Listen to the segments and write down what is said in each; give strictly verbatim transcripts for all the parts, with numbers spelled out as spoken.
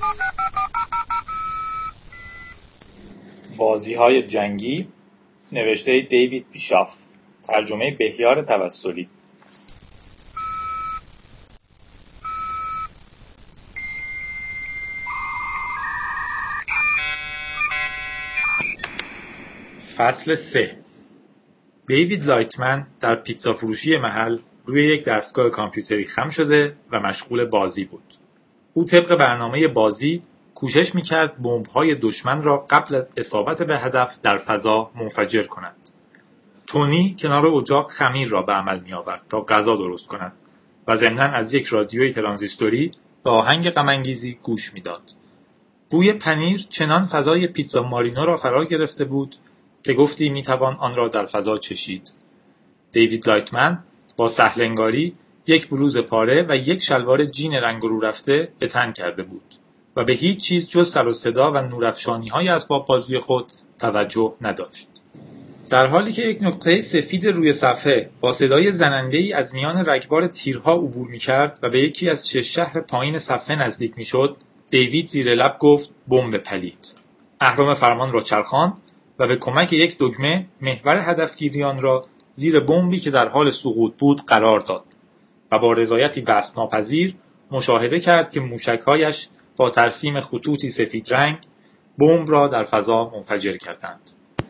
بازی‌های جنگی، نوشته دیوید بیشاف، ترجمه بهیار توسلی. فصل سه. دیوید لایتمن در پیتزا فروشی محل روی یک دستگاه کامپیوتری خم شده و مشغول بازی بود. او طبق برنامه بازی کوشش می‌کرد بمب‌های دشمن را قبل از اصابت به هدف در فضا منفجر کند. تونی کنار اجاق خمیر را به عمل می‌آورد تا غذا درست کند و ضمناً از یک رادیوی ترانزیستوری به آهنگ غم‌انگیزی گوش می‌داد. بوی پنیر چنان فضای پیتزا مارینو را فرا گرفته بود که گفتی می‌توان آن را در فضا چشید. دیوید لایتمن با سهل‌انگاری یک بلوز پاره و یک شلوار جین رنگ رو رفته به تن کرده بود و به هیچ چیز جز سر و صدا و نورافشانی‌های اسباب بازی خود توجه نداشت. در حالی که یک نقطه سفید روی صفحه با صدای زننده‌ای از میان رگبار تیرها عبور می‌کرد و به یکی از شش شهر پایین صفحه نزدیک می‌شد، دیوید زیر لب گفت بمب پلید. اهرم فرمان را چرخاند و به کمک یک دکمه محور هدفگیری آن را زیر بمبی که در حال سقوط بود قرار داد و با رضایتی وصف‌ناپذیر مشاهده کرد که موشک‌هایش با ترسیم خطوطی سفید رنگ بمب را در فضا منفجر کردند.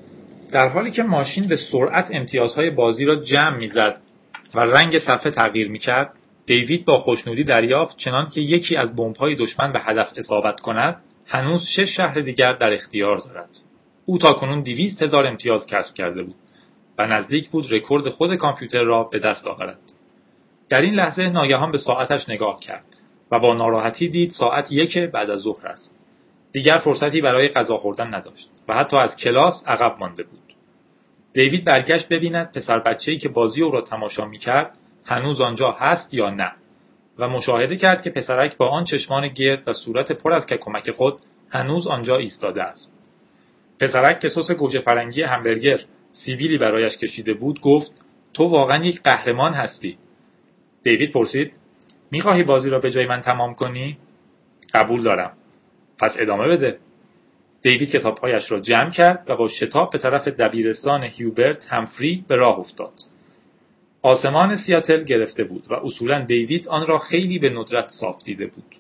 در حالی که ماشین به سرعت امتیازهای بازی را جمع می‌زد و رنگ صفحه تغییر می‌کرد، دیوید با خوشنودی دریافت چنان که یکی از بمب‌های دشمن به هدف اصابت کند، هنوز شش شهر دیگر در اختیار دارد. او تاکنون دویست هزار امتیاز کسب کرده بود و نزدیک بود رکورد خود کامپیوتر را به دست آورد. در این لحظه ناگهان به ساعتش نگاه کرد و با ناراحتی دید ساعت یک بعد از ظهر است. دیگر فرصتی برای غذا خوردن نداشت و حتی از کلاس عقب مانده بود. دیوید برگشت ببیند پسر بچه‌ای که بازی او را تماشا می‌کرد هنوز آنجا هست یا نه و مشاهده کرد که پسرک با آن چشمان گرد و صورت پر از ککمک خود هنوز آنجا ایستاده است. پسرک که سس گوجه فرنگی همبرگر سیبیلی برایش کشیده بود گفت تو واقعا یک قهرمان هستی. دیوید پرسید می‌خواهی بازی را به جای من تمام کنی؟ قبول دارم. پس ادامه بده. دیوید کتاب‌هایش را جمع کرد و با شتاب به طرف دبیرستان هیوبرت همفری به راه افتاد. آسمان سیاتل گرفته بود و اصولاً دیوید آن را خیلی به ندرت صاف دیده بود.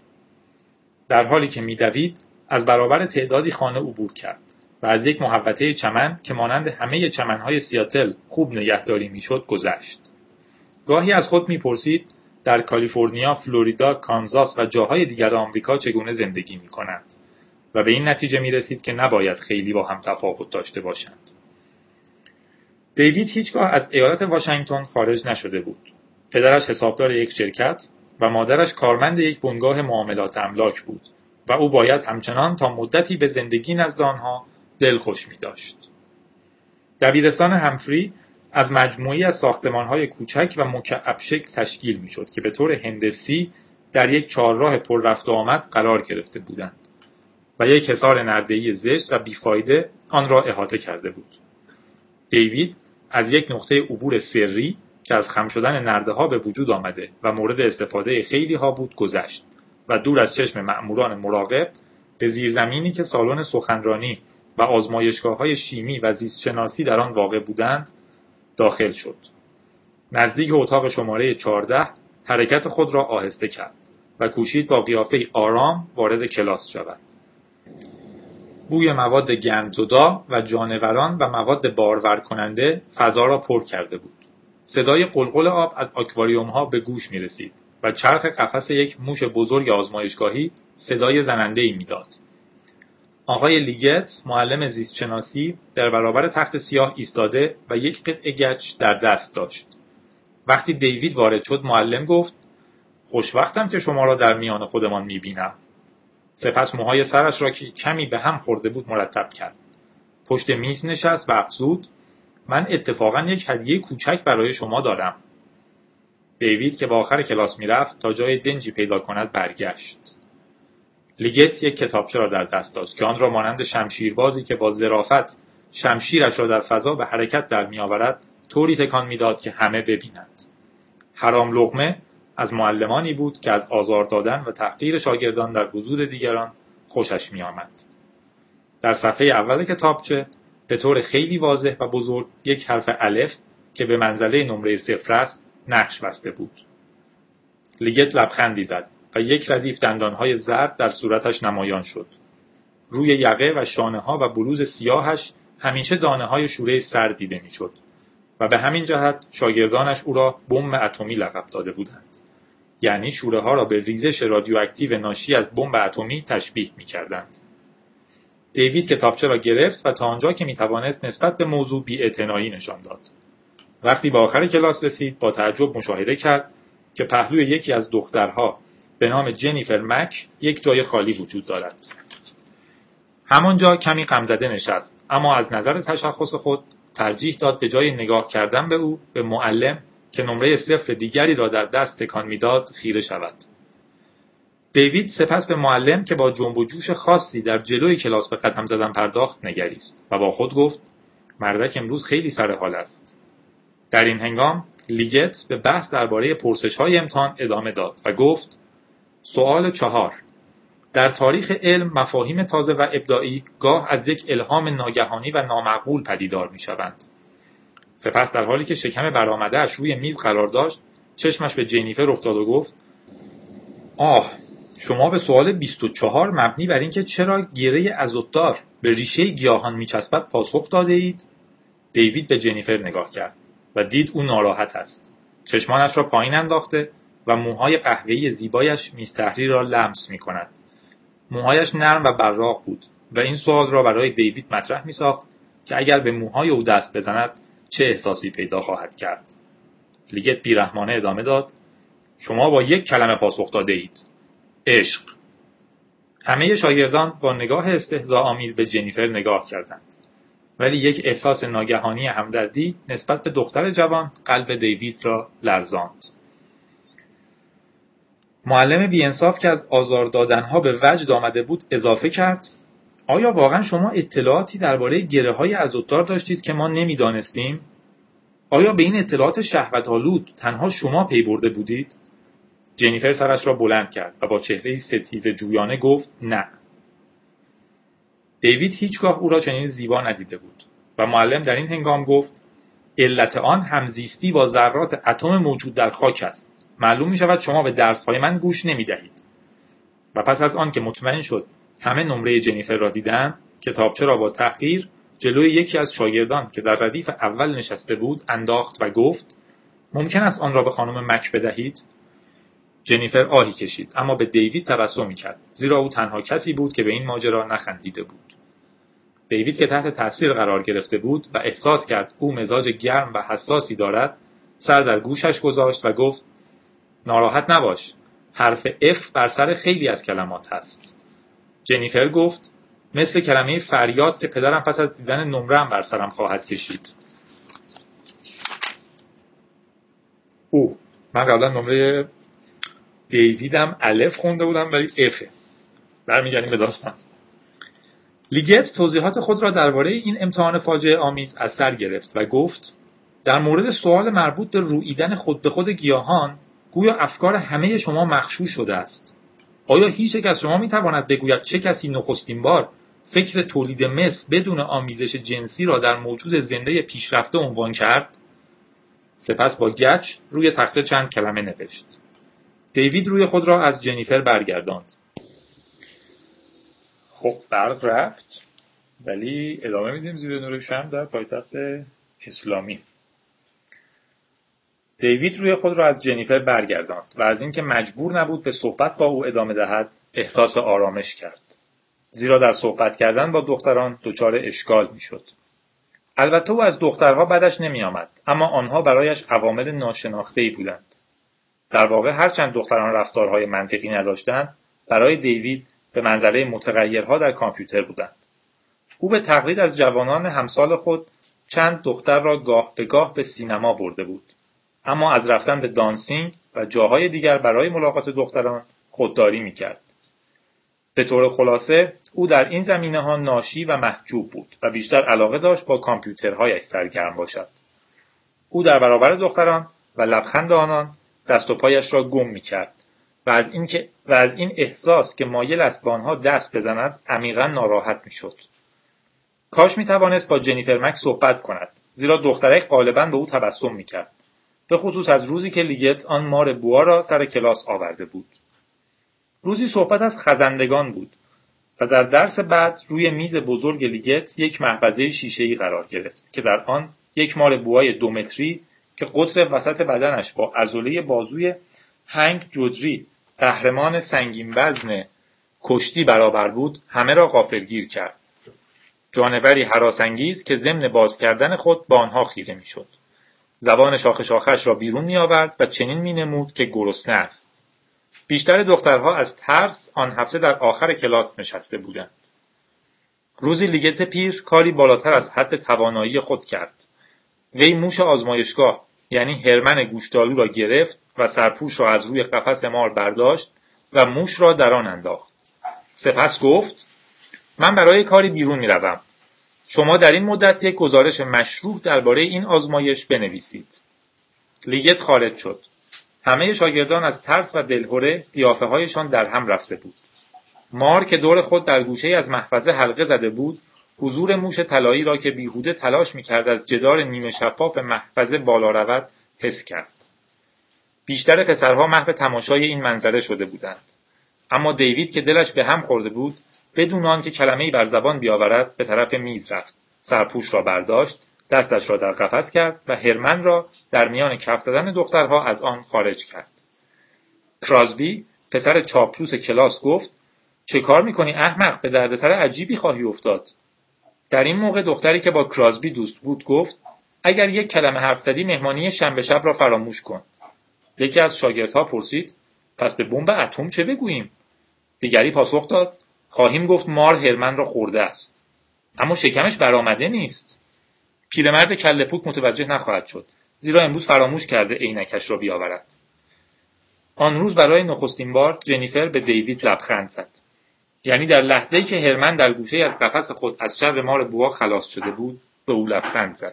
در حالی که می‌دوید از برابر تعدادی خانه عبور کرد و از یک محوطه چمن که مانند همه چمن‌های سیاتل خوب نگهداری می‌شد گذشت. گاهی از خود می‌پرسید در کالیفرنیا، فلوریدا، کانزاس و جاهای دیگر آمریکا چگونه زندگی می‌کنند و به این نتیجه می‌رسید که نباید خیلی با هم تفاوت داشته باشند. دیوید هیچگاه از ایالت واشنگتن خارج نشده بود. پدرش حسابدار یک شرکت و مادرش کارمند یک بنگاه معاملات املاک بود و او باید همچنان تا مدتی به زندگی نزد آنها دلخوش می‌داشت. دبیرستان همفری از مجموعی از ساختمان‌های کوچک و مکعب شکل تشکیل می‌شد که به طور هندسی در یک چهارراه پر رفت و آمد قرار گرفته بودند و یک حصار نرده‌ای زشت و بیفایده آن را احاطه کرده بود. دیوید از یک نقطه عبور سری که از خم شدن نرده‌ها به وجود آمده و مورد استفاده خیلی‌ها بود گذشت و دور از چشم مأموران مراقب به زیرزمینی که سالن سخنرانی و آزمایشگاه‌های شیمی و زیستشناسی در آن واقع بودند داخل شد. نزدیک اتاق شماره چهارده حرکت خود را آهسته کرد و کوشید با قیافه آرام وارد کلاس شود. بوی مواد گندزدا و جانوران و مواد بارور کننده فضا را پر کرده بود. صدای قلقل آب از آکواریوم‌ها به گوش می رسید و چرخ قفس یک موش بزرگ آزمایشگاهی صدای زننده‌ای می‌داد. آقای لیگت، معلم زیستشناسی، در برابر تخت سیاه ایستاده و یک قطعه گچ در دست داشت. وقتی دیوید وارد شد معلم گفت خوشوقتم که شما را در میان خودمان می‌بینم. سپس موهای سرش را که کمی به هم خورده بود مرتب کرد. پشت میز نشست و افزود من اتفاقاً یک هدیه کوچک برای شما دارم. دیوید که به آخر کلاس میرفت تا جای دنجی پیدا کند برگشت. لیگت یک کتابچه را در دست داشت که آن را مانند شمشیربازی که با ظرافت شمشیرش را در فضا به حرکت در میآورد طوری تکان میداد که همه ببینند. حرام لقمه از معلمانی بود که از آزار دادن و تحقیر شاگردان در حضور دیگران خوشش می آمد. در صفحه اول کتابچه به طور خیلی واضح و بزرگ یک حرف الف که به منزله نمره صفر است نقش بسته بود. لیگت لبخندی زد و یک ردیف دندانهای زرد در صورتش نمایان شد. روی یقه و شانه ها و بلوز سیاهش همیشه دانه های شوره سر دیده می شد و به همین جهت شاگردانش او را بمب اتمی لقب داده بودند. یعنی شوره ها را به ریزش رادیواکتیو ناشی از بمب اتمی تشبیه می کردند. دیوید کتابچه را گرفت و تا آنجا که می توانست نسبت به موضوع بی‌اعتنایی نشان داد. وقتی به آخر کلاس رسید با تعجب مشاهده کرد که پهلوی یکی از دخترها به نام جنیفر مک یک جای خالی وجود دارد. همانجا کمی غمزده نشست، اما از نظر تشخص خود ترجیح داد به جای نگاه کردن به او به معلم که نمره صفر دیگری را در دست تکان میداد خیره شود. دیوید سپس به معلم که با جنب و جوش خاصی در جلوی کلاس به قدم زدن پرداخت نگریست و با خود گفت مردک امروز خیلی سر حال است. در این هنگام لیگت به بحث درباره پرسش‌های امتحان ادامه داد و گفت سوال چهار. در تاریخ علم مفاهیم تازه و ابداعی گاه از یک الهام ناگهانی و نامعقول پدیدار می‌شوند. سپس در حالی که شکم برآمده‌اش روی میز قرار داشت چشمش به جنیفر افتاد و گفت آه شما به سوال بیست و چهار مبنی بر اینکه چرا گره ازوتار به ریشه گیاهان میچسبد پاسخ داده اید؟ دیوید به جنیفر نگاه کرد و دید او ناراحت است. چشمانش را پایین انداخته و موهای قهوه‌ای زیبایش میز تحریر را لمس می‌کند. موهایش نرم و براق بود و این سوال را برای دیوید مطرح می‌ساخت که اگر به موهای او دست بزند چه احساسی پیدا خواهد کرد. لیگت بیرحمانه ادامه داد شما با یک کلمه پاسخ داده اید. عشق. همه شاگردان با نگاه استهزاء‌آمیز به جنیفر نگاه کردند. ولی یک احساس ناگهانی همدردی نسبت به دختر جوان قلب دیوید را لرزاند. معلم بی‌انصاف که از آزار دادنها به وجد آمده بود اضافه کرد آیا واقعا شما اطلاعاتی درباره گره‌های ازوتار داشتید که ما نمی‌دانستیم؟ آیا به این اطلاعات شهوت‌آلود تنها شما پی برده بودید؟ جنیفر سرش را بلند کرد و با چهره‌ای ستیزه جویانه گفت نه. دیوید هیچگاه او را چنین زیبا ندیده بود و معلم در این هنگام گفت علت آن همزیستی با ذرات اتم موجود در خاک است. معلوم می شود شما به درس‌های من گوش نمی دهید. و پس از آن که مطمئن شد همه نمره جنیفر را دیدند کتابچه را با تحقیر جلوی یکی از شاگردان که در ردیف اول نشسته بود انداخت و گفت ممکن است آن را به خانم مک بدهید؟ جنیفر آهی کشید اما به دیوید تبسمی کرد زیرا او تنها کسی بود که به این ماجرا نخندیده بود. دیوید که تحت تاثیر قرار گرفته بود و احساس کرد او مزاج گرم و حساسی دارد سر در گوشش گذاشت و گفت ناراحت نباش، حرف F بر سر خیلی از کلمات هست. جنیفر گفت مثل کلمه فریاد که پدرم پس از دیدن نمره‌ام بر سرم خواهد کشید. او من قبلا نمره دیویدم الف خونده بودم ولی F. برمیگردیم به داستان. لیگت توضیحات خود را درباره این امتحان فاجعه آمیز از سر گرفت و گفت در مورد سوال مربوط به روییدن خود به خود گیاهان گویا افکار همه شما مغشوش شده است. آیا هیچ یک از شما میتواند بگوید چه کسی نخستین بار فکر تولید مس بدون آمیزش جنسی را در موجود زنده پیشرفته عنوان کرد؟ سپس با گچ روی تخته چند کلمه نوشت. دیوید روی خود را از جنیفر برگرداند. خب برق رفت ولی ادامه میدیم زیر نور شمع در پایتخت اسلامی. دیوید روی خود را از جنیفر برگرداند و از اینکه مجبور نبود به صحبت با او ادامه دهد احساس آرامش کرد. زیرا در صحبت کردن با دختران دچار اشکال میشد. البته او از دخترها بدش نمی آمد اما آنها برایش عوامل ناشناخته‌ای بودند. در واقع هرچند دختران رفتارهای منطقی نداشتند برای دیوید به منزله متغیرها در کامپیوتر بودند. او به تقلید از جوانان همسال خود چند دختر را گاه به گاه به سینما برده بود اما از رفتن به دانسینگ و جاهای دیگر برای ملاقات دختران خودداری می‌کرد. به طور خلاصه او در این زمینه‌ها ناشی و محجوب بود و بیشتر علاقه داشت با کامپیوترهایش سرگرم باشد. او در برابر دختران و لبخند آنان دست و پایش را گم می‌کرد و از این که و از این احساس که مایل است به آنها دست بزند عمیقا ناراحت میشد. کاش میتوانست با جنیفر مک صحبت کند، زیرا دخترک غالبا به او تبسم میکرد، به خصوص از روزی که لیگت آن مار بوا را سر کلاس آورده بود. روزی صحبت از خزندگان بود و در درس بعد روی میز بزرگ لیگت یک محفظه شیشه‌ای قرار گرفت که در آن یک مار بوای دو متری که قطر وسط بدنش با عضله بازوی هنگ جدری قهرمان سنگین وزن کشتی برابر بود همه را غافلگیر کرد. جانوری هراس‌انگیز که ضمن باز کردن خود با آنها خیره میشد. زبان شاخ شاخش را بیرون می آورد و چنین می نمود که گرسنه است. بیشتر دخترها از ترس آن هفته در آخر کلاس نشسته بودند. روزی لیگت پیر کاری بالاتر از حد توانایی خود کرد. وی موش آزمایشگاه یعنی هرمن گوشتالو را گرفت و سرپوش را از روی قفس مار برداشت و موش را در آن انداخت. سپس گفت: من برای کاری بیرون می روم. شما در این مدت یک گزارش مشروح درباره این آزمایش بنویسید. لیگت خارج شد. همه شاگردان از ترس و دلهره قیافه‌هایشان در هم رفته بود. مار که دور خود در گوشه‌ای از محفظه حلقه زده بود، حضور موش طلایی را که بیهوده تلاش می‌کرد از جدار نیمه شفاف محفظه بالا رود، حس کرد. بیشتر پسرها محو تماشای این منظره شده بودند. اما دیوید که دلش به هم خورده بود، بدون آنکه کلمه‌ای بر زبان بیاورد به طرف میز رفت، سرپوش را برداشت، دستش را در قفس کرد و هرمن را در میان کف زدن دخترها از آن خارج کرد. کراسبی پسر چاپلوس کلاس گفت: چه کار میکنی احمق، به دردسر عجیبی خواهی افتاد. در این موقع دختری که با کراسبی دوست بود گفت: اگر یک کلمه حرف زدی مهمانی شنبه شب را فراموش کن. یکی از شاگردها پرسید: پس به بمب اتم چه بگوییم؟ دیگری پاسخ داد: خواهیم گفت مار هرمن را خورده است. اما شکمش برآمده نیست. پیرمرد کله پوک متوجه نخواهد شد، زیرا امروز فراموش کرده عینکش را بیاورد. آن روز برای نخستین بار جنیفر به دیوید لبخند زد. یعنی در لحظه‌ای که هرمن در گوشه از قفس خود از شر مار بوا خلاص شده بود، به او لبخند زد.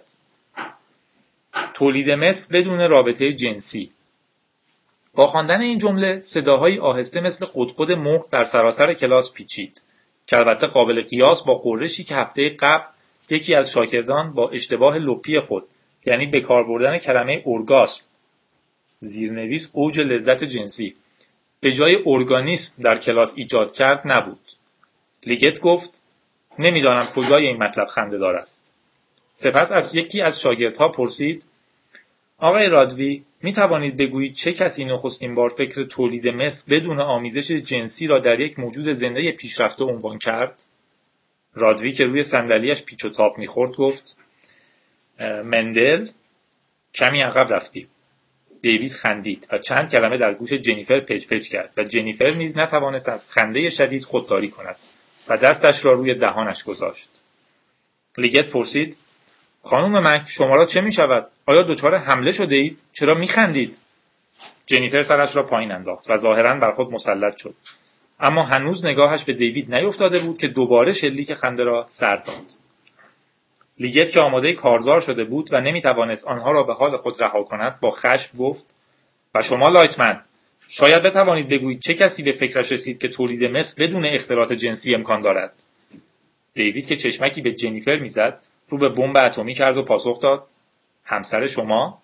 تولید مثل بدون رابطه جنسی. با خواندن این جمله صداهای آهسته مثل قدقد مرغ در سراسر کلاس پیچید، که البته قابل قیاس با قرشی که هفته قبل یکی از شاگردان با اشتباه لپی خود، یعنی به کار بردن کلمه ارگاسم، زیرنویس اوج لذت جنسی، به جای ارگانیسم در کلاس ایجاد کرد نبود. لیگت گفت: نمیدانم کجای این مطلب خنده‌دار است. سپس از یکی از شاگردها پرسید: آقای رادوی، می توانید بگویید چه کسی نخستین بار فکر تولید مثل بدون آمیزش جنسی را در یک موجود زنده پیشرفته عنوان کرد؟ رادوی که روی صندلیاش پیچ و تاب می‌خورد گفت: مندل. کمی عقب رفتی. دیوید خندید و چند کلمه در گوش جنیفر پچ پچ کرد و جنیفر نیز نتوانست از خنده شدید خودداری کند و دستش را روی دهانش گذاشت. لیگت پرسید: خانم مک، شما را چه می شود؟ آیا دچار حمله شده اید؟ چرا می خندید؟ جنیفر سرش را پایین انداخت و ظاهراً بر خود مسلط شد، اما هنوز نگاهش به دیوید نیفتاده بود که دوباره شلیک خنده را سر داد. لیگت که آماده کارزار شده بود و نمی توانست آنها را به حال خود رها کند، با خشم گفت: و شما لایتمن، شاید بتوانید بگویید چه کسی به فکرش رسید که تولید مثل بدون اختلاط جنسی امکان دارد؟ دیوید که چشمکی به جنیفر میزد، رو به بمب اتمی کرد و پاسخ داد: همسر شما؟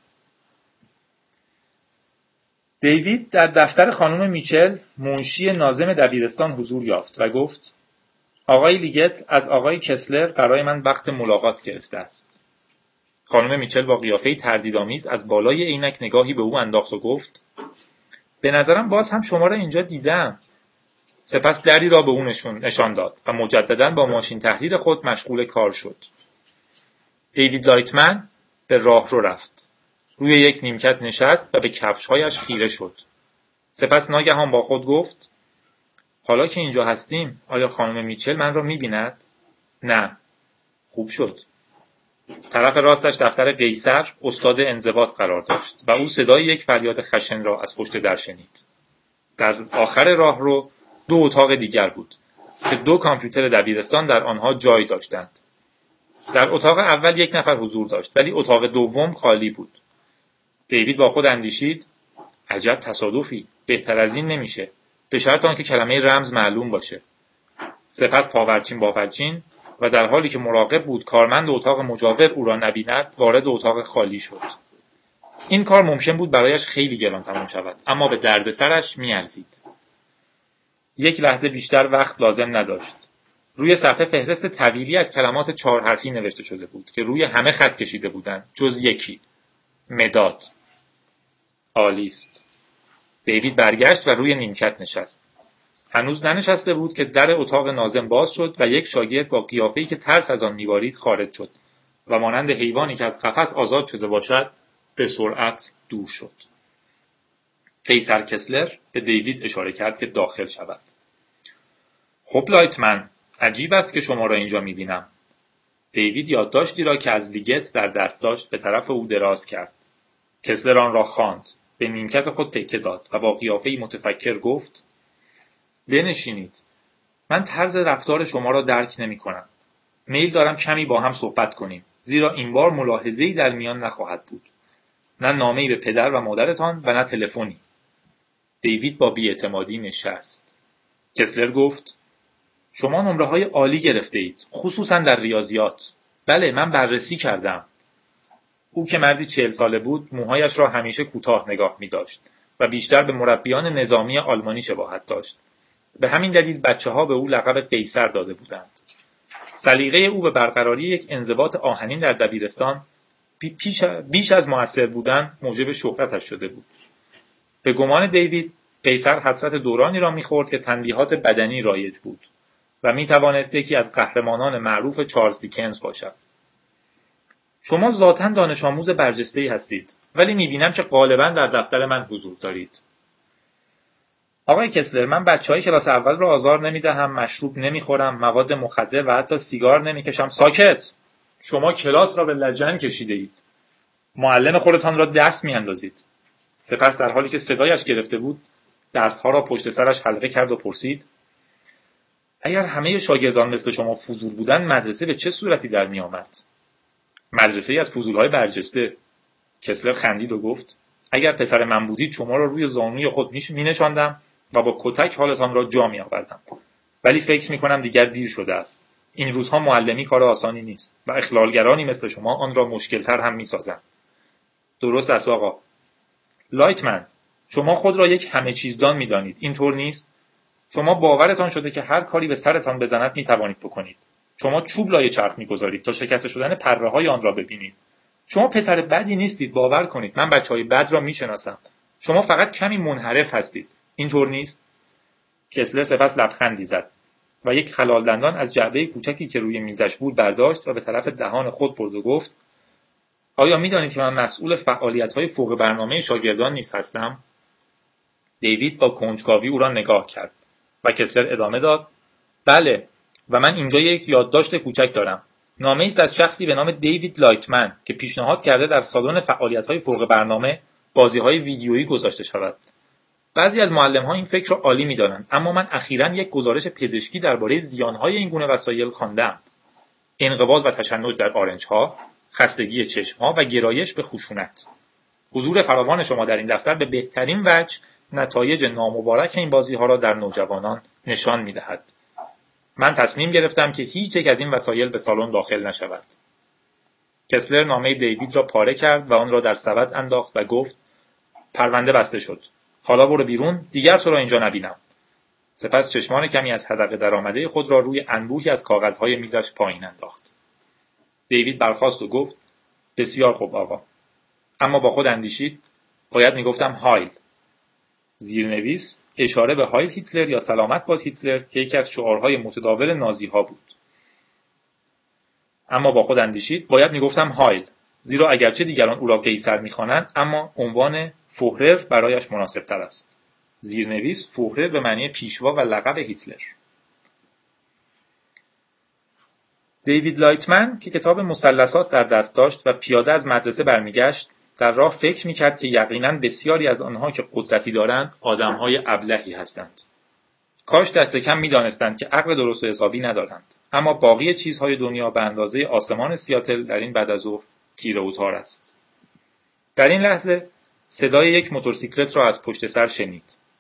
دیوید در دفتر خانم میچل، منشی ناظم دبیرستان، حضور یافت و گفت: آقای لیگت از آقای کسلر برای من وقت ملاقات گرفته است. خانم میچل با قیافه‌ای تردیدآمیز از بالای عینک نگاهی به او انداخت و گفت: به نظرم باز هم شما را اینجا دیدم. سپس دری را به او نشان داد و مجدداً با ماشین تحریر خود مشغول کار شد. دیوید لایتمن به راهرو رفت. روی یک نیمکت نشست و به کفش‌هایش خیره شد. سپس ناگهان با خود گفت: حالا که اینجا هستیم، آیا خانم میچل من را می‌بیند؟ نه. خوب شد. طرف راستش دفتر قیصر، استاد انضباط قرار داشت و او صدای یک فریاد خشن را از پشت در شنید. در آخر راهرو دو اتاق دیگر بود که دو کامپیوتر دبیرستان در آنها جای داشتند. در اتاق اول یک نفر حضور داشت، ولی اتاق دوم خالی بود. دیوید با خود اندیشید: عجب تصادفی. بهتر از این نمیشه، به شرط آنکه کلمه رمز معلوم باشه. سپس پاورچین باورچین و در حالی که مراقب بود کارمند اتاق مجاور او را نبیند وارد اتاق خالی شد. این کار ممکن بود برایش خیلی گران تمام شود، اما به دردسرش میارزید. یک لحظه بیشتر وقت لازم نداشت. روی صفحه فهرست طویلی از کلمات چهار حرفی نوشته شده بود که روی همه خط کشیده بودند جز یکی: مداد. عالی است. دیوید برگشت و روی نیمکت نشست. هنوز ننشسته بود که در اتاق ناظم باز شد و یک شاگرد با قیافه‌ای که ترس از آن می‌بارید خارج شد و مانند حیوانی که از قفس آزاد شده باشد به سرعت دور شد. قیصر کسلر به دیوید اشاره کرد که داخل شود. خب لایتمن، عجیب است که شما را اینجا می‌بینم. دیوید یادداشتی را که از لیگت در دست داشت به طرف او دراز کرد. کسلر آن را خواند، به نیمکت خود تکه داد و با قیافه‌ای متفکر گفت: بنشینید. من طرز رفتار شما را درک نمی‌کنم. میل دارم کمی با هم صحبت کنیم، زیرا این بار ملاحظه‌ای در میان نخواهد بود. نه نامه‌ای به پدر و مادرتان و نه تلفنی. دیوید با بی‌اعتمادی نشست. کسلر گفت: شما نمره‌های عالی گرفته اید، خصوصاً در ریاضیات. بله، من بررسی کردم. او که مردی چهل ساله بود، موهایش را همیشه کوتاه نگاه می‌داشت و بیشتر به مربیان نظامی آلمانی شباهت داشت. به همین دلیل بچه‌ها به او لقب قیصر داده بودند. سلیقه او به برقراری یک انضباط آهنین در دبیرستان پیش بیش از موثر بودن موجب شهرتش شده بود. به گمان دیوید، قیصر حسرت دورانی را می‌خورد که تنبیهات بدنی رایج بود و می‌توانست یکی از قهرمانان معروف چارلز دیکنز باشد. شما ذاتاً دانش آموز برجسته‌ای هستید، ولی می‌بینم که غالباً در دفتر من حضور دارید. آقای کسلر، من بچه‌های کلاس اول را آزار نمی‌دهم، مشروب نمی‌خورم، مواد مخدر و حتی سیگار نمی‌کشم. ساکت! شما کلاس را به لجن کشیده اید. معلم خودتان را دست می‌اندازید. سپس در حالی که صدایش گرفته بود، دستها را پشت سرش حلقه کرد و پرسید: اگر همه شاگردان مثل شما فضول بودند، مدرسه به چه صورتی در می‌آمد؟ مدرسه‌ای از فضول‌های برجسته. کسلر خندید و گفت: اگر پسر من بودید شما را روی زانوی خود می‌نشاندم و با کتک حالتان را جا می‌آوردم. ولی فکر می‌کنم دیگر دیر شده است. این روزها معلمی کار آسانی نیست و اخلالگرانی مثل شما آن را مشکل‌تر هم می‌سازند. درست است آقا. لایتمن، شما خود را یک همه چیزدان می‌دانید، اینطور نیست؟ شما باورتان شده که هر کاری به سرتان بزند می‌توانید بکنید. شما چوب لای چرخ می‌گذارید تا شکسته شدن پره‌های آن را ببینید. شما پسر بدی نیستید، باور کنید. من بچه‌های بد را می‌شناسم. شما فقط کمی منحرف هستید. اینطور نیست؟ کسلر سپس لبخندی زد و یک خلال دندان از جعبه کوچکی که روی میزش بود برداشت و به طرف دهان خود برد و گفت: آیا می‌دانید که من مسئول فعالیت‌های فوق برنامه شاگردان نیز هستم؟ دیوید با کنجکاوی او را نگاه کرد و کسلر ادامه داد: بله، و من اینجا یک یادداشت کوچک دارم. نامه‌ای است از شخصی به نام دیوید لایتمن که پیشنهاد کرده در سالن فعالیت‌های فوق برنامه بازی‌های ویدیویی گذاشته شود. بعضی از معلم‌ها این فکر را عالی می‌دانند، اما من اخیراً یک گزارش پزشکی درباره زیان‌های این گونه وسایل خواندم. انقباض و تشنج در آرنج‌ها، خستگی چشم‌ها و گرایش به خشونت. حضور فراوان شما در این دفتر به بهترین وجه نتایج نامبارک این بازی‌ها را در نوجوانان نشان می‌دهد. من تصمیم گرفتم که هیچ یک از این وسایل به سالن داخل نشود. کسلر نامه دیوید را پاره کرد و آن را در سبد انداخت و گفت: پرونده بسته شد. حالا برو بیرون، دیگر تو را اینجا نبینم. سپس چشمان کمی از حدقه درآمده خود را روی انبوهی از کاغذهای میزش پایین انداخت. دیوید برخاست و گفت: بسیار خوب آقا. اما با خود اندیشید: باید میگفتم هایل. زیرنویس اشاره به هایل هیتلر یا سلامت باد هیتلر که یکی از شعارهای متداول نازی‌ها بود. اما با خود اندیشید: باید میگفتم هایل، زیرا اگرچه دیگران او را قیصر می‌خوانند، اما عنوان فوهرر برایش مناسب‌تر است. زیرنویس فوهرر به معنی پیشوا و لقب هیتلر. دیوید لایتمن که کتاب مثلثات در دست داشت و پیاده از مدرسه برمیگشت، در راه فکر می‌کرد که یقیناً بسیاری از آنها که قدرتی دارند آدم‌های ابلهی هستند. کاش دست کم می‌دانستند که عقل درست و حسابی ندارند. اما باقی چیزهای دنیا به اندازه آسمان سیاتل در این بعد از ظهر تیره و تار است. در این لحظه صدای یک موتورسیکلت را از پشت سر شنید.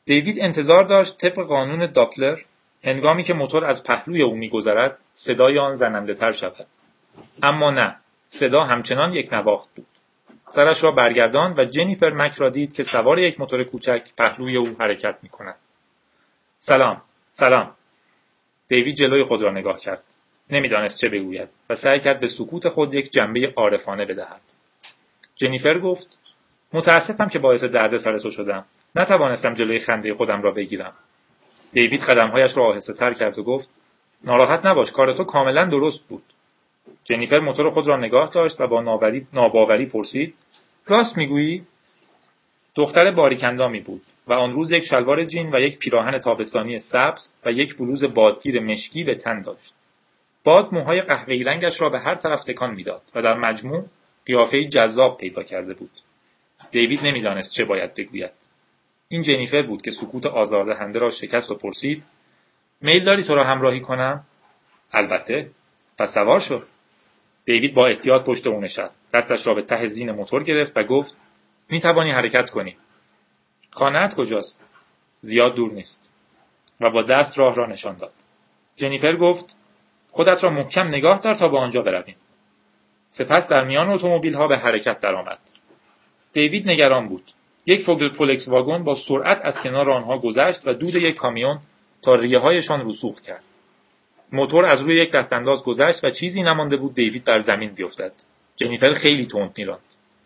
دیوید انتظار داشت طبق قانون داپلر هنگامی که موتور از پهلوی او می‌گذرد صدای آن زننده‌تر شود. اما نه، صدا همچنان یک نواخت بود. سرش را برگرداند و جنیفر مک را دید که سوار یک موتور کوچک پهلوی او حرکت می‌کند. سلام، سلام. دیوید جلوی خود را نگاه کرد. نمی‌دانست چه بگوید و سعی کرد به سکوت خود یک جنبه عارفانه بدهد. جنیفر گفت: متاسفم که باعث دردسر تو شدم. نتوانستم جلوی خنده خودم را بگیرم. دیوید قدم‌هایش را آهسته‌تر کرد و گفت: ناراحت نباش، کار تو کاملا درست بود. جنیفر موتور خود را نگاه داشت و با ناباوری ناباوری پرسید: راست میگویی؟ دختر باریک‌اندامی بود و آن روز یک شلوار جین و یک پیراهن تابستانی سبز و یک بلوز بادگیر مشکی به تن داشت. باد موهای قهوه‌ای رنگش را به هر طرف تکان میداد و در مجموع قیافه‌ای جذاب پیدا کرده بود. دیوید نمیدانست چه باید بگوید. این جنیفر بود که سکوت آزاردهنده را شکست و پرسید: میل داری تو را همراهی کنم؟ البته. پس سوار شو. دیوید با احتیاط پشت او نشست. دستش را به ته زین موتور گرفت و گفت: می توانی حرکت کنی. خانه‌ات کجاست؟ زیاد دور نیست. و با دست راه را نشان داد. جنیفر گفت: خودت را محکم نگاه دار تا به آنجا برویم. سپس در میان اتومبیل‌ها به حرکت درآمد. دیوید نگران بود. یک فولکس واگن با سرعت از کنار آنها گذشت و دود یک کامیون تا ریه‌هایشان رسوخ کرد. موتور از روی یک دستانداز گذشت و چیزی نمانده بود دیوید بر زمین بیفتد. جنیفر خیلی تند می‌راند.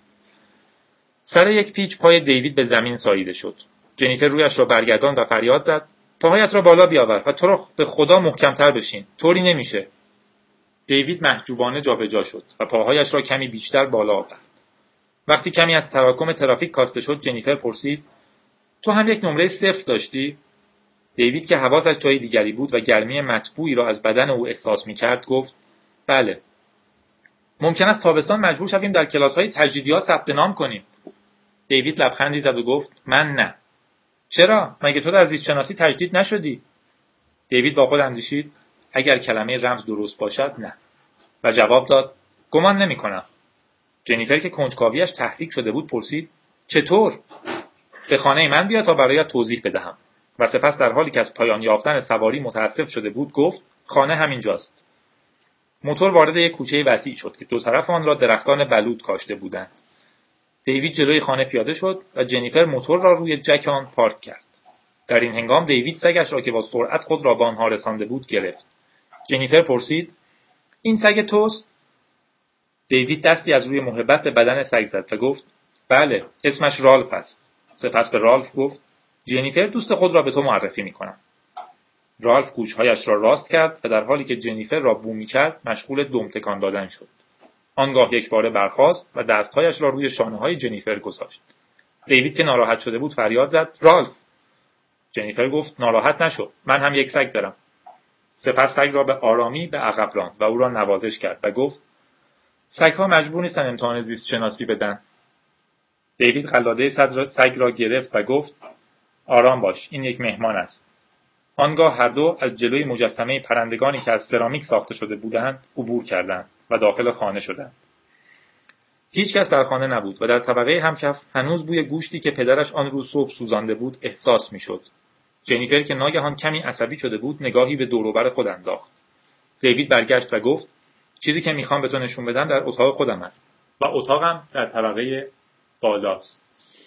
سر یک پیچ پای دیوید به زمین ساییده شد. جنیفر رویش را برگرداند و فریاد زد: پاهایت را بالا بیاور و تو را به خدا محکم‌تر بشین. طوری نمیشه. دیوید محجوبانه جابجا شد و پاهایش را کمی بیشتر بالا آورد. وقتی کمی از تراکم ترافیک کاسته شد، جنیفر پرسید: تو هم یک نمره صفر داشتی؟ دیوید که حواسش جای دیگری بود و گرمی مطبوعی را از بدن او احساس می‌کرد گفت: بله. ممکن است تابستان مجبور شویم در کلاس‌های تجدیدیات ثبت نام کنیم. دیوید لبخندی زد و گفت: من نه. چرا؟ مگه تو در زیست شناسی تجدید نشدی؟ دیوید با خود اندیشید: اگر کلمه رمز درست باشد نه. و جواب داد: گمان نمی‌کنم. جنیفر که کنجکاویش تحریک شده بود پرسید: چطور؟ به خانه من بیا تا برایت توضیح بدهم. و سپس در حالی که از پایان یافتن سواری متاسف شده بود گفت: خانه همینجاست. موتور وارد یک کوچه وسیع شد که دو طرف آن را درختان بلوط کاشته بودند. دیوید جلوی خانه پیاده شد و جنیفر موتور را روی جک آن پارک کرد. در این هنگام دیوید سگش را که با سرعت خود را به آنها رسانده بود گرفت. جنیفر پرسید: این سگ توست؟ دیوید دستی از روی محبت به بدن سگ زد و گفت: بله، اسمش رالف است. سپس به رالف گفت: جنیفر دوست خود را به تو معرفی می‌کنم. رالف گوشهایش را راست کرد و در حالی که جنیفر را بو می‌کرد مشغول دم تکان دادن شد. آنگاه یک باره برخاست و دستهایش را روی شانه‌های جنیفر گذاشت. دیوید که ناراحت شده بود فریاد زد: رالف! جنیفر گفت: ناراحت نشو، من هم یک سگ دارم. سپس سگ را به آرامی به عقب راند و او را نوازش کرد و گفت: سگ‌ها مجبور نیستن امتحان زیست شناسی بدن. دیوید قلاده سگ را گرفت و گفت: آرام باش، این یک مهمان است. آنگاه هر دو از جلوی مجسمه پرندگانی که از سرامیک ساخته شده بودند عبور کردند و داخل خانه شدند. هیچ کس در خانه نبود و در طبقه همکف هنوز بوی گوشتی که پدرش آن روز صبح سوزانده بود احساس می‌شد. جنیفر که ناگهان کمی عصبی شده بود نگاهی به دور و بر خود انداخت. دیوید برگشت و گفت: چیزی که میخوام به تو نشون بدم در اتاق خودم است و اتاقم در طبقه بالاست.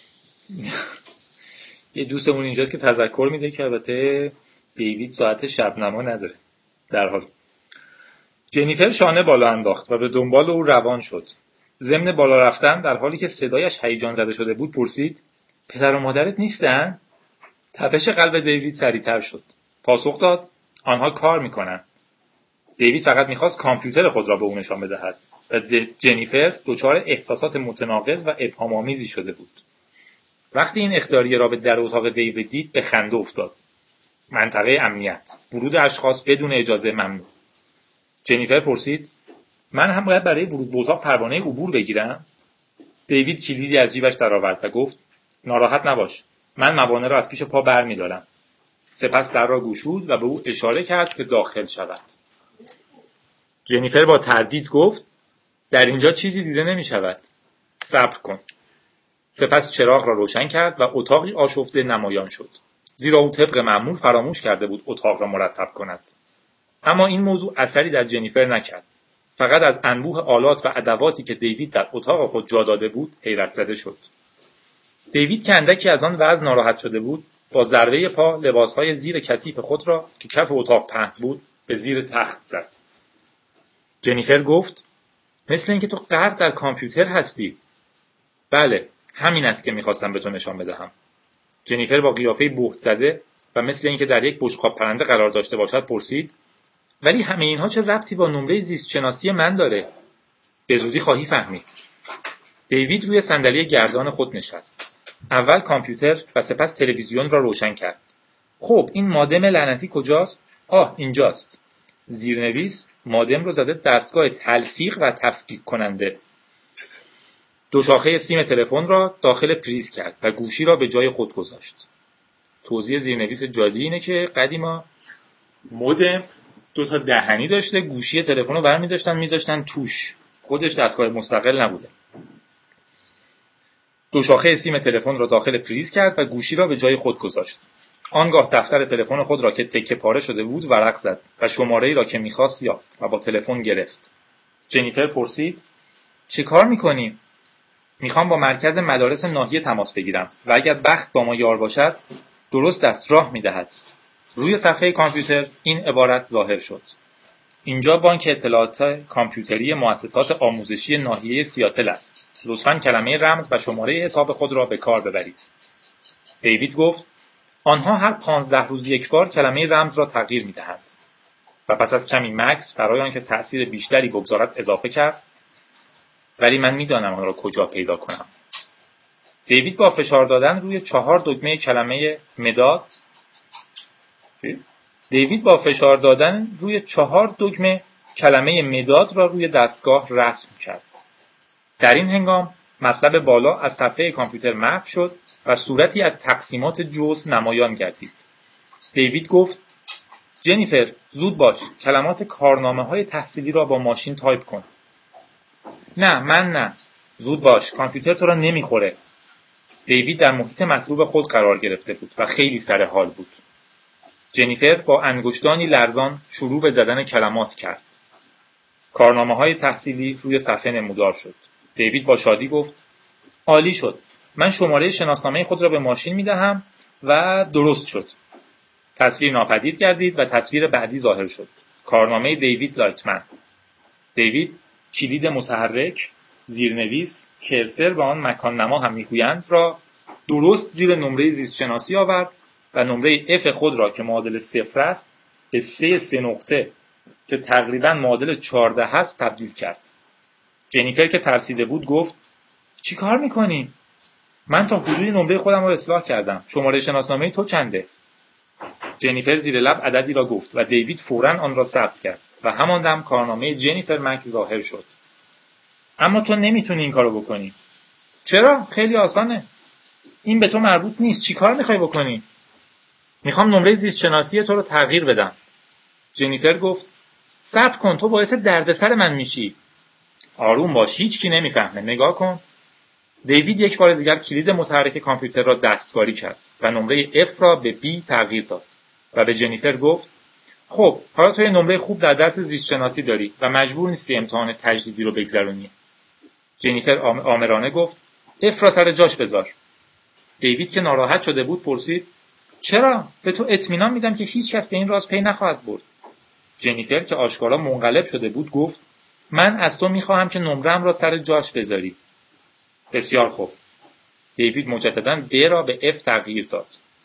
یه دوستمون اینجاست که تذکر میده که البته دیوید ساعت شبنما نداره. در حال جنیفر شانه بالا انداخت و به دنبال او روان شد. ضمن بالا رفتن در حالی که صدایش هیجان زده شده بود پرسید: پدر و مادرت نیستن؟ تپش قلب دیوید سریعتر شد. پاسخ داد: آنها کار میکنن. دیوید فقط میخواست کامپیوتر خود را به او نشان بدهد و جنیفر دچار احساسات متناقض و ابهام‌آمیزی شده بود. وقتی این اخطاریه را به در اتاق دیوید دید به خنده افتاد. منطقه امنیت، ورود اشخاص بدون اجازه ممنوع. جنیفر پرسید: من هم باید برای ورود به اتاق پروانه عبور بگیرم؟ دیوید کلیدی از جیبش درآورد و گفت: ناراحت نباش، من موانع را از پیش پا برمی‌دارم. سپس در را گشود و به او اشاره کرد که داخل شود. جنیفر با تردید گفت: در اینجا چیزی دیده نمی شود. صبر کن. سپس چراغ را روشن کرد و اتاقی آشفته نمایان شد. زیرا او طبق معمول فراموش کرده بود اتاق را مرتب کند. اما این موضوع اثری در جنیفر نکرد. فقط از انبوه آلات و ادواتی که دیوید در اتاق خود جا داده بود حیرت زده شد. دیوید که اندکی از آن وضع ناراحت شده بود، با ضربه پا لباسهای زیر کثیف خود را که کف اتاق پهن بود به زیر تخت زد. جنیفر گفت: مثل اینکه تو غرق در کامپیوتر هستی. بله، همین است که میخواستم به تو نشان بدهم. جنیفر با قیافه بهت زده و مثل اینکه در یک بشقاب پرنده قرار داشته باشد پرسید: ولی همه اینها چه ربطی با نمره زیست شناسی من داره؟ به زودی خواهی فهمید. دیوید روی صندلی گردان خود نشست. اول کامپیوتر و سپس تلویزیون را روشن کرد. خب این مادم لعنتی کجاست؟ آه اینجاست. زیرنویس مادم رو زده دستگاه تلفیق و تفکیک کننده. دو شاخه سیم تلفن را داخل پریز کرد و گوشی را به جای خود گذاشت. توضیح زیرنویس جادی اینه که قدیما مودم دو تا دهنی داشته، گوشی تلفن رو برمی داشتن میذاشتن توش، خودش دستگاه مستقل نبوده. دو شاخه سیم تلفن را داخل پریز کرد و گوشی را به جای خود گذاشت. آنگاه دفتر تلفن خود را که تکه پاره شده بود ورق زد و شماره‌ای را که می‌خواست یافت و با تلفن گرفت. جنیفر پرسید: چه کار می‌کنی؟ می‌خوام با مرکز مدارس ناحیه تماس بگیرم و اگر بخت با ما یار باشد درست است راه می‌دهد. روی صفحه کامپیوتر این عبارت ظاهر شد: اینجا بانک اطلاعات کامپیوتری مؤسسات آموزشی ناحیه سیاتل است. لطفاً کلمه رمز و شماره حساب خود را به کار ببرید. دیوید گفت: آنها هر پانزده روز یک بار کلمه رمز را تغییر می‌دهند. و پس از کمی مکث برای آنکه تأثیر بیشتری بگذارد اضافه کرد: ولی من می‌دانم آن را کجا پیدا کنم. دیوید با فشار دادن روی چهار دکمه کلمه مداد دیوید با فشار دادن روی چهار دکمه کلمه مداد را روی دستگاه رسم کرد. در این هنگام مطلب بالا از صفحه کامپیوتر محو شد و صورتی از تقسیمات جزء نمایان گردید. دیوید گفت: جنیفر زود باش، کلمات کارنامه‌های تحصیلی را با ماشین تایپ کن. نه من نه. زود باش، کامپیوتر تو را نمیخوره. دیوید در محیط مطلوب خود قرار گرفته بود و خیلی سر حال بود. جنیفر با انگشتانی لرزان شروع به زدن کلمات کرد. کارنامه‌های تحصیلی روی صفحه نمودار شد. دیوید با شادی گفت: عالی شد. من شماره شناسنامه خود را به ماشین میدهم و درست شد. تصویر ناپدید گردید و تصویر بعدی ظاهر شد. کارنامه دیوید لایتمن. دیوید کلید متحرک، زیرنویس، کرسر و آن مکان نما هم میگویند را درست زیر نمره زیست شناسی آورد و نمره اف خود را که معادل صفر است به سه سه نقطه که تقریبا معادل چهارده هست تبدیل کرد. جنیفر که ترسیده بود گفت: چی کار میکنی؟ من تا حدودی نمره خودم را اصلاح کردم. شماره شناسنامه تو چنده؟ جنیفر زیر لب عددی را گفت و دیوید فوراً آن را ثبت کرد و همان دم کارنامه جنیفر مک ظاهر شد. اما تو نمیتونی این کارو بکنی. چرا؟ خیلی آسانه. این به تو مربوط نیست. چی کار میخوای بکنی؟ میخوام نمره زیست شناسی تو رو تغییر بدم. جنیفر گفت: صبر کن، تو باعث دردسر من میشی. آروم باش، هیچ کی نمیفهمه. نگاه کن. دیوید یک بار دیگر کلید متحرک کامپیوتر را دستکاری کرد و نمره F را به B تغییر داد و به جنیفر گفت: خب حالا تو یه نمره خوب در درس زیست شناسی داری و مجبور نیستی امتحان تجدیدی رو بگذرونی. جنیفر آمرانه گفت: F را سر جاش بذار. دیوید که ناراحت شده بود پرسید: چرا؟ به تو اطمینان میدم که هیچ کس به این راز پی نخواهد برد. جنیفر که آشکارا منقلب شده بود گفت: من از تو میخواهم که نمره‌ام را سر جاش بذاری. بسیار خوب. دیوید مجدداً B را به F تغییر داد.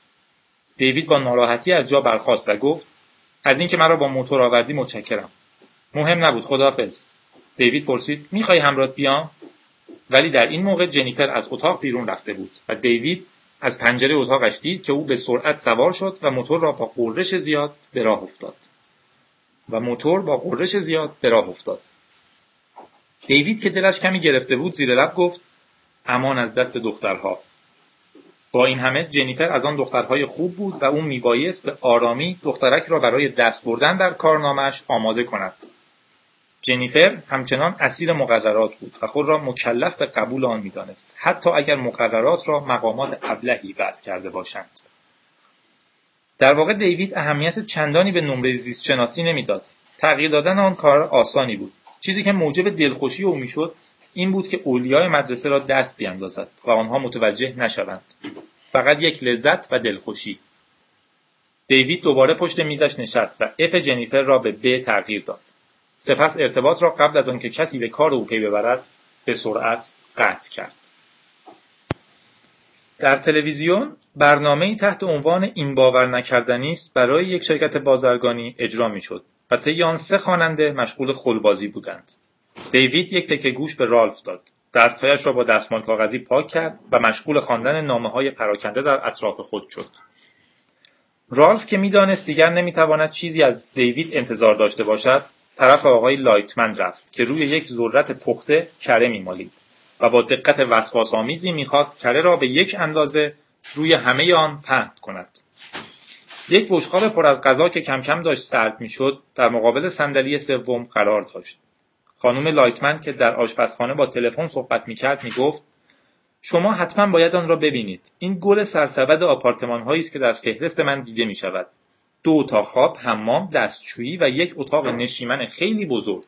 دیوید با ناراحتی از جا برخاست و گفت: از اینکه مرا با موتور آوردی متشکرم. مهم نبود، خداحافظ. دیوید پرسید: میخوای همراهت بیام؟ ولی در این موقع جنیفر از اتاق بیرون رفته بود و دیوید از پنجره اتاقش دید که او به سرعت سوار شد و موتور را با غرش زیاد به راه افتاد. و موتور با غرش زیاد به راه افتاد. دیوید که دلش کمی گرفته بود زیر لب گفت: امان از دست دخترها. با این همه جنیفر از آن دخترهای خوب بود و او میبایست به آرامی دخترک را برای دست بردن در کارنامه‌اش آماده کند. جنیفر همچنان اسیر مقررات بود و خود را مکلف به قبول آن می‌دانست، حتی اگر مقررات را مقامات ابلهی وضع کرده باشند. در واقع دیوید اهمیت چندانی به نمره زیست شناسی نمیداد. تغییر دادن آن کار آسانی بود. چیزی که موجب دلخوشی او میشد این بود که اولیای مدرسه را دست بیاندازد و آنها متوجه نشوند. فقط یک لذت و دلخوشی. دیوید دوباره پشت میزش نشست و اف جنیفر را به ب تغییر داد. سپس ارتباط را قبل از آنکه کسی به کار او پی ببرد به سرعت قطع کرد. در تلویزیون برنامه‌ای تحت عنوان این باور نکردنی است برای یک شرکت بازرگانی اجرا می‌شد و طی آن سه خواننده مشغول خلبازی بودند. دیوید یک تکه گوش به رالف داد. دستهایش را با دستمال کاغذی پاک کرد و مشغول خواندن نامه‌های پراکنده در اطراف خود شد. رالف که می‌دانست دیگر نمی‌تواند چیزی از دیوید انتظار داشته باشد، طرف آقای لایتمن رفت که روی یک ذرت پخته کره می‌مالید و با دقت وسواس‌آمیزی می‌خواست کره را به یک اندازه روی همه آن پهن کند. یک بشقاب پر از غذا که کم کم داشت سرد می‌شد، در مقابل صندلی سوم قرار داشت. خانم لایتمن که در آشپزخانه با تلفن صحبت می‌کرد می‌گفت: شما حتما باید آن را ببینید. این گل سرسبد آپارتمان‌هایی است که در فهرست من دیده می‌شود. دو اتاق خواب، حمام، دستشویی و یک اتاق نشیمن خیلی بزرگ.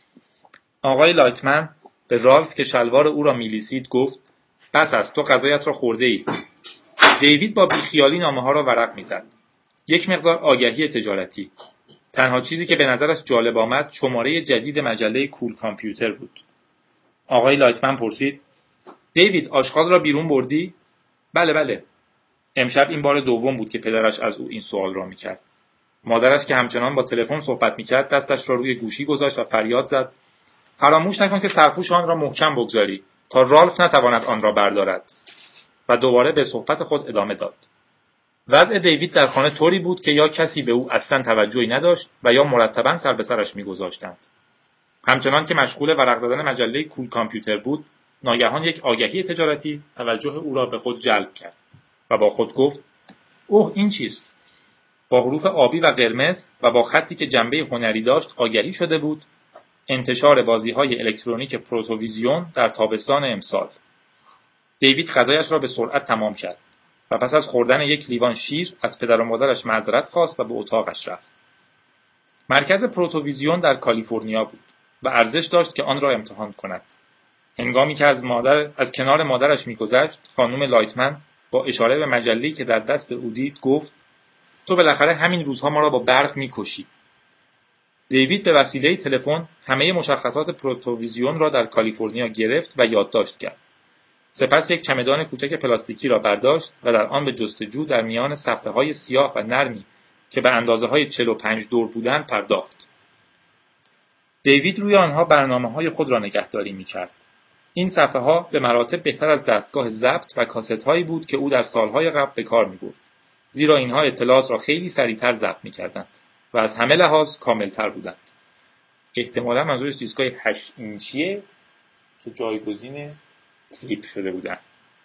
آقای لایتمن به رالف که شلوار او را میلیسید گفت: بس است، تو غذایت را خورده ای. دیوید با بیخیالی نامه‌ها را ورق می‌زد. یک مقدار آگهی تجارتی. تنها چیزی که به نظرش جالب آمد شماره جدید مجله کول کامپیوتر بود. آقای لایتمن پرسید: دیوید، آشغال را بیرون بردی؟ بله بله. امشب این بار دوم بود که پدرش از او این سوال را می‌کرد. مادرش که همچنان با تلفن صحبت می‌کرد دستش را روی گوشی گذاشت و فریاد زد: فراموش نکن که سرپوش آن را محکم بگذاری تا رالف نتواند آن را بردارد. و دوباره به صحبت خود ادامه داد. وضع دیوید در خانه طوری بود که یا کسی به او اصلا توجهی نداشت و یا مرتباً سر به سرش می‌گذاشتند. همچنان که مشغول ورق زدن مجله کول کامپیوتر بود، ناگهان یک آگهی تجارتی توجه او را به خود جلب کرد و با خود گفت: اوه، این چیست؟ با حروف آبی و قرمز و با خطی که جنبه هنری داشت آگهی شده بود: انتشار بازی‌های الکترونیک پروتوویزیون در تابستان امسال. دیوید غذایش را به سرعت تمام کرد و پس از خوردن یک لیوان شیر از پدر و مادرش معذرت خواست و به اتاقش رفت. مرکز پروتوویزیون در کالیفرنیا بود و ارزش داشت که آن را امتحان کند. هنگامی که از مادر از کنار مادرش می‌گذشت، خانم لایتمن با اشاره به مجله‌ای که در دست او دید گفت: تو بالاخره همین روزها ما را با برق می‌کشی. دیوید به وسیله تلفن همه مشخصات پروتوویزیون را در کالیفرنیا گرفت و یادداشت کرد. سپس یک چمدان کوچک پلاستیکی را برداشت و در آن به جستجو در میان صفحه‌های سیاه و نرمی که به اندازه‌های چهل و پنج دور بودند پرداخت. دیوید روی آنها برنامه‌های خود را نگهداری می‌کرد. این صفحه‌ها به مراتب بهتر از دستگاه ضبط و کاست‌هایی بود که او در سال‌های قبل به کار می‌برد، زیرا اینها اطلاعات را خیلی سریع‌تر ضبط می‌کردند و از همه لحاظ کامل‌تر بودند. احتمالاً منظورش دیسک‌های هشت اینچیه که جایگزین تیپ شده بودند.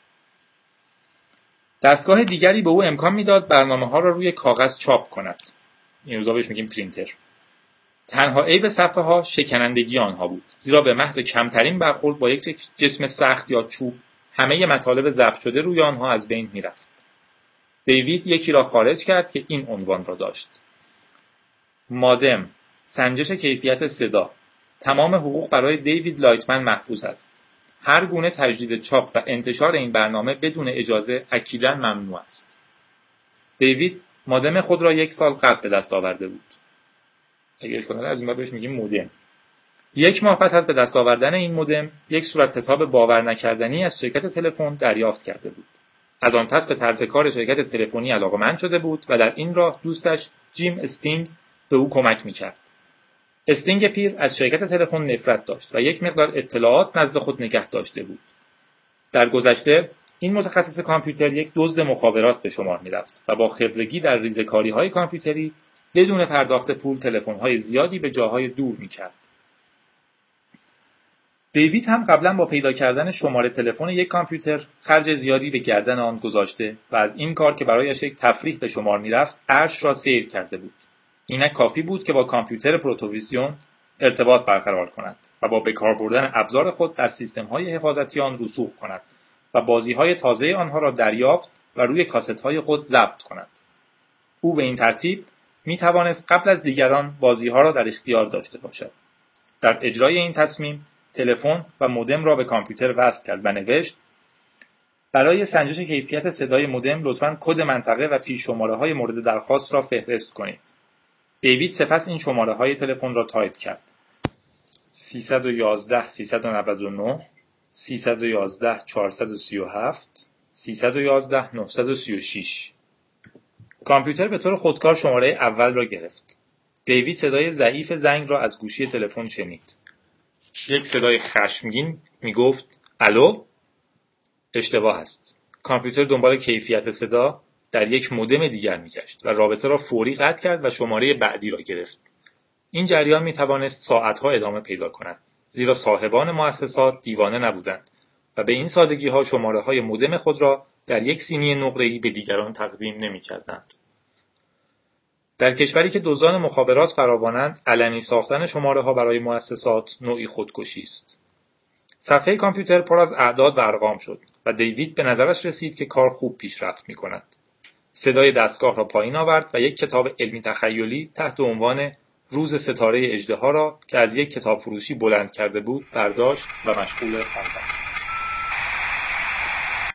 دستگاه دیگری به او امکان میداد برنامه‌ها را روی کاغذ چاپ کند. این روزا بهش میگیم پرینتر. تنها عیب صفحه‌ها شکنندگی آنها بود، زیرا به محض کمترین برخورد با یک جسم سخت یا چوب همه مطالب ضبط شده روی آنها از بین میرفت. دیوید یکی را خارج کرد که این عنوان را داشت: مادم، سنجش کیفیت صدا. تمام حقوق برای دیوید لایتمن محفوظ است. هر گونه تجدید چاپ و انتشار این برنامه بدون اجازه اکیداً ممنوع است. دیوید مادم خود را یک سال قبل به دست آورده بود. اگه اشکال نداره از این بعد بهش میگیم مودم. یک ماه پس از به دست آوردن این مودم، یک صورت حساب باور نکردنی از شرکت تلفن دریافت کرده بود. از آن پس به طرز کار شرکت تلفنی علاقه‌مند شده بود و در این راه دوستش جیم استینگ به او کمک می‌کرد. استینگ پیر از شرکت تلفن نفرت داشت و یک مقدار اطلاعات نزد خود نگه داشته بود. در گذشته این متخصص کامپیوتر یک دزد مخابرات به شمار می‌رفت و با خبرگی در ریزه‌کاری‌های کامپیوتری بدون پرداخت پول تلفن‌های زیادی به جاهای دور می‌کرد. دیوید هم قبلا با پیدا کردن شماره تلفن یک کامپیوتر خرج زیادی به گردن آن گذاشته و از این کار که برایش یک تفریح به شمار می‌رفت ارش را سیر کرده بود. اینک کافی بود که با کامپیوتر پروتوویزیون ارتباط برقرار کند و با بکار بردن ابزار خود در سیستم‌های حفاظتی آن رسوخ کند و بازی‌های تازه آنها را دریافت و روی کاست‌های خود ضبط کند. او به این ترتیب می توانست قبل از دیگران بازی‌ها را در اختیار داشته باشد. در اجرای این تصمیم تلفن و مودم را به کامپیوتر وصل کرد و نوشت: برای سنجش کیفیت صدای مودم لطفاً کد منطقه و پیش شماره‌های مورد درخواست را فهرست کنید. دیوید سپس این شماره‌های تلفن را تایپ کرد: سیصد و یازده سیصد و نود و نه سیصد و یازده چهارصد و سی و هفت سیصد و یازده نهصد و سی و شش. کامپیوتر به طور خودکار شماره اول را گرفت. دیوید صدای ضعیف زنگ را از گوشی تلفن شنید. یک صدای خشمگین می گفت: الو؟ اشتباه است. کامپیوتر دنبال کیفیت صدا در یک مودم دیگر می گشت و رابطه را فوری قطع کرد و شماره بعدی را گرفت. این جریان می توانست ساعتها ادامه پیدا کند، زیرا صاحبان مؤسسات دیوانه نبودند و به این سادگی ها شماره های مودم خود را در یک سینی نقره‌ای به دیگران تقدیم نمی کردند. در کشوری که دزدان مخابرات فراوانند، علنی ساختن شماره ها برای مؤسسات نوعی خودکشی است. صفحه کامپیوتر پر از اعداد و ارقام شد و دیوید به نظرش رسید که کار خوب پیشرفت می کند. صدای دستگاه را پایین آورد و یک کتاب علمی تخیلی تحت عنوان روز ستاره اژدها را که از یک کتاب فروشی بلند کرده بود برداشت و مشغول خواندن شد.